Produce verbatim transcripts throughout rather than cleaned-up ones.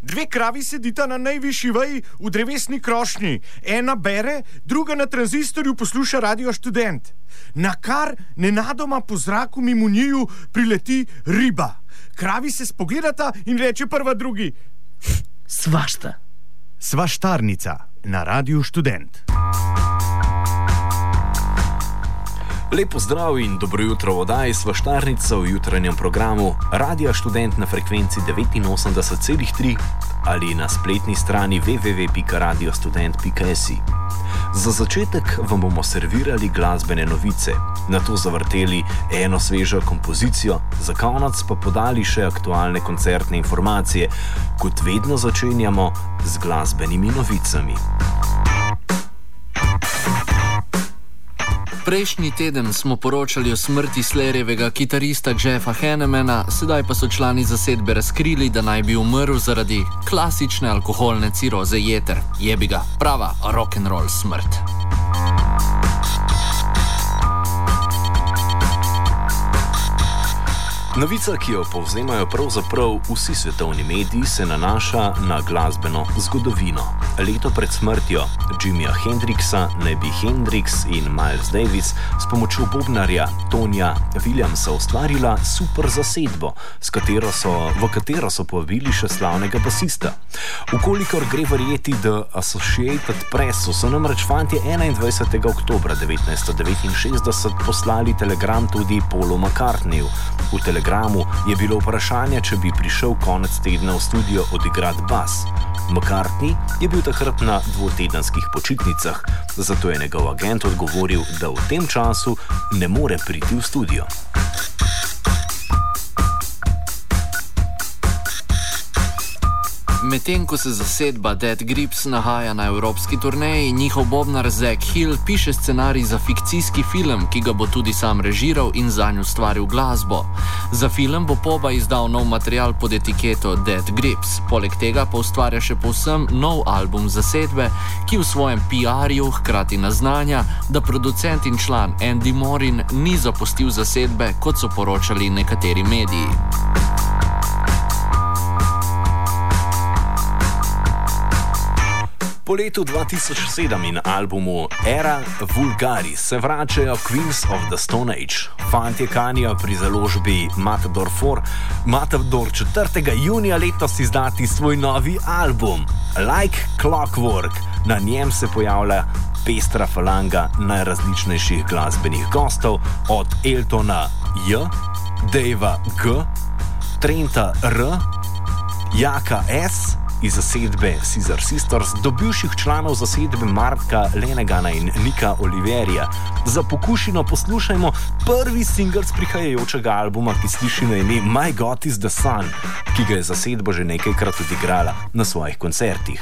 Dve kravi sedita na najvišji veji v drevesni krošnji. Ena bere, druga na tranzistorju posluša Radio Študent. Na kar nenadoma po zraku mimo njiju prileti riba. Kravi se spogledata in reče prva drugi: Svašta. Svaštarnica na Radiu Študent. Lepo zdrav in dobro jutro v oddaji Svaštarnica v jutranjem programu Radia Študent na frekvenci devetinosemdeset celih tri ali na spletni strani w w w pika radio student pika s i. Za začetek vam bomo servirali glasbene novice, nato zavrteli eno svežo kompozicijo, za konec pa podali še aktualne koncertne informacije. Kot vedno začenjamo z glasbenimi novicami. Prejšnji teden smo poročali o smrti Slayerjevega kitarista Jeffa Hannemana, sedaj pa so člani zasedbe razkrili, da naj bi umrl zaradi klasične alkoholne ciroze jeter. Jebi ga, prava rock'n'roll smrt. Novica, ki jo povzemajo pravzaprav vsi svetovni mediji, se nanaša na glasbeno zgodovino. Leto pred smrtjo Jimija Hendrixa naj bi Hendrix in Miles Davis s pomočjo bobnarja Tonija Williamsa ustvarila super zasedbo, s katero so, v katero so povabili še slavnega basista. Ukolikor gre verjeti The Associated Pressu, so namreč fantje enaindvajsetega oktobra devetnajststo devetinšestdeset poslali telegram tudi Paulu McCartneyju. V telegramu je bilo vprašanje, če bi prišel konec tedna v studio odigrati bas. McCartney je bil takrat na dvotedenskih počitnicah, zato je njegov agent odgovoril, da v tem času ne more priti v studio. Medtem ko se zasedba Dead Grips nahaja na evropski turneji, njihov bobnar Zach Hill piše scenarij za fikcijski film, ki ga bo tudi sam režiral in zanj ustvaril glasbo. Za film bo Poba izdal nov material pod etiketo Dead Grips, poleg tega pa ustvarja še povsem nov album zasedbe, ki v svojem P R-ju hkrati naznanja, da producent in član Andy Morin ni zapustil zasedbe, kot so poročali nekateri mediji. Po letu dva tisoč sedem in albumu Era Vulgaris se vračajo Queens of the Stone Age. Fantje kanijo pri založbi Matador four, Matador četrtega junija letos izdati svoj novi album Like Clockwork. Na njem se pojavlja pestra falanga najrazličnejših glasbenih gostov, od Eltona J, Davea G, Trenta R, Jaka S iz zasedbe Scissor Sisters do bivših članov zasedbe Marka Lenegana in Nika Oliverija. Za pokušino poslušajmo prvi singl z prihajajočega albuma, ki sliši na ime My God is the Sun, ki ga je zasedba že nekajkrat odigrala na svojih koncertih.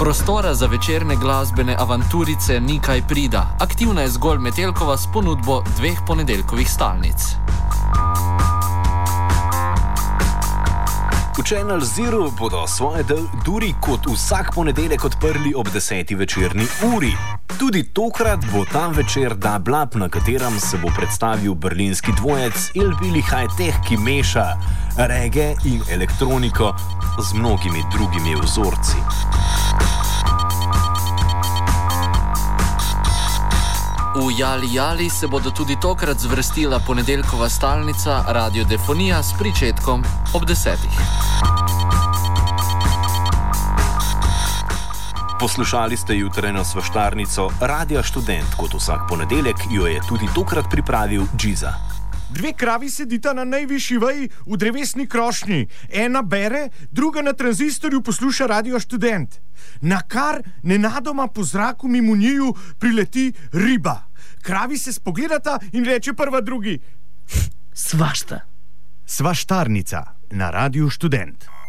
Prostora za večerne glasbene avanturice ni kaj prida. Aktivna je zgolj Metelkova s ponudbo dveh ponedeljkovih stalnic. V Channel Zero bodo svoje duri kot vsak ponedeljek odprli ob deseti večerni uri. Tudi tokrat bo tam večer Da Blab, na katerem se bo predstavil berlinski dvojec Il Billy High-Tech, ki meša reggae in elektroniko z mnogimi drugimi vzorci. V Jali Jali se bodo tudi tokrat zvrstila ponedeljkova stalnica Radiodefonija s pričetkom ob desetih. Poslušali ste jutranjo svaštarnico Radia Študent, kot vsak ponedeljek jo je tudi tokrat pripravil Džiza. Dve kravi sedita na najvišji veji v drevesni krošnji. Ena bere, druga na tranzistorju posluša Radio Študent. Na kar nenadoma po zraku mimo njiju prileti riba. Kravi se spogledata in reče prva drugi: Svašta. Svaštarnica na Radio Študent.